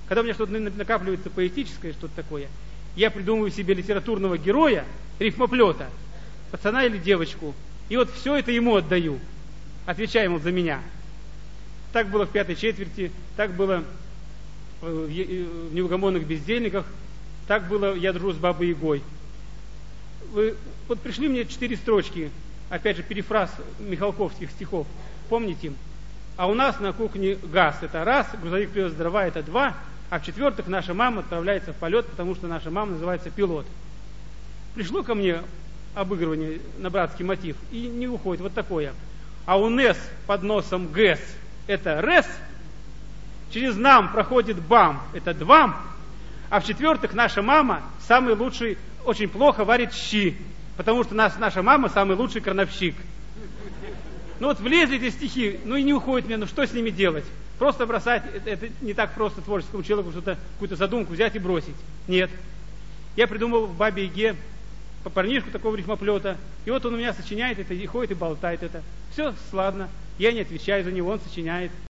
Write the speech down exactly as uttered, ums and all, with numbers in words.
Когда у меня что-то накапливается поэтическое, что-то такое, я придумываю себе литературного героя, рифмоплета, пацана или девочку, и вот все это ему отдаю, отвечая ему за меня. Так было в пятой четверти, так было в неугомонных бездельниках, так было «Я дружу с Бабой Ягой». Вы, вот пришли мне четыре строчки, опять же, перефраз михалковских стихов, помните? А у нас на кухне газ, это раз, грузовик привез дрова, это два, а в-четвертых, наша мама отправляется в полет, потому что наша мама называется пилот. Пришло ко мне обыгрывание на братский мотив, и не уходит вот такое. А у НЭС под носом ГЭС, это РЭС, через нам проходит БАМ, это ДВАМ, а в-четвертых, наша мама самый лучший, очень плохо варит щи, потому что нас, наша мама самый лучший крановщик. Ну вот влезли эти стихи, ну и не уходит мне, ну что с ними делать? Просто бросать, это, это не так просто творческому человеку что-то, какую-то задумку взять и бросить. Нет. Я придумал в «Бабе Яге» парнишку такого рифмоплета, и вот он у меня сочиняет это, и ходит и болтает это. Все, сладно, я не отвечаю за него, он сочиняет.